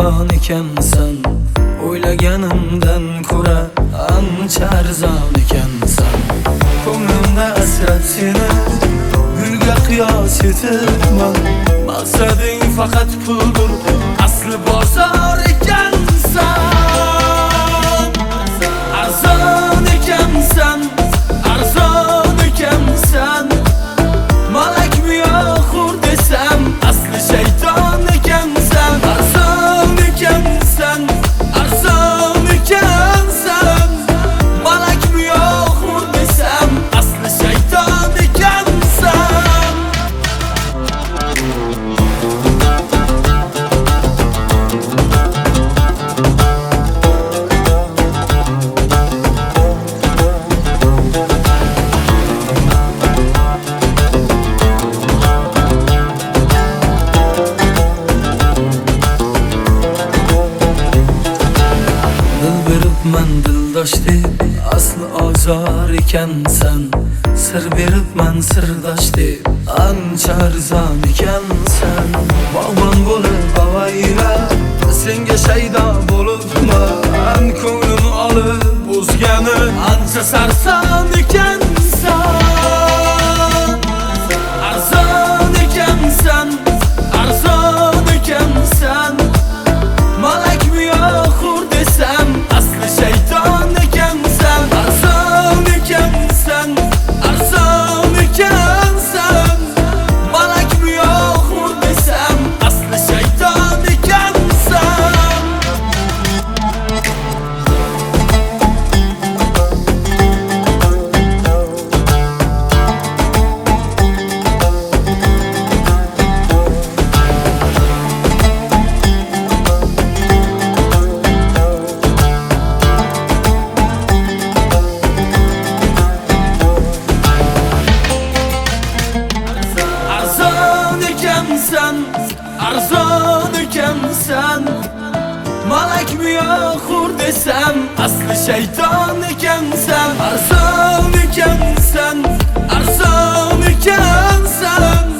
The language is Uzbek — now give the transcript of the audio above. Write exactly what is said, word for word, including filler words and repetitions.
arzon ekansan, o'ylaganimdan ko'ra ancha arzon ekansan. Ko'nglimda asrat seni gulga qiyos etibman. Maqsading faqat puldir, asli bozor ekansan. Arzon ekansan, arzon ekansan. Malakmi yo xur desam, asli shayton ekansan. Arzon ekansan, arzon ekansan. Malakmi yo xur desam, asli shayton ekansan. Beribman dildosh deb asli ozor ekansan. Sir beribman sirdosh deb ancha arzon ekansan. Bog'bon bo'lib avayra senga shaydo bo'libman. Ko'nglim olib o'zgani ancha sarson ekansan. Arzon ekansan, arzon ekansan. Malakmi yo xur desam, asli shayton ekansan. Arzon ekansan, arzon ekansan. Malakmi yo xur desam, asli shayton ekansan. Arzon ekansan, malakmi yo xur desam, asli shayton ekansan. Arzon ekansan, arzon ekansan.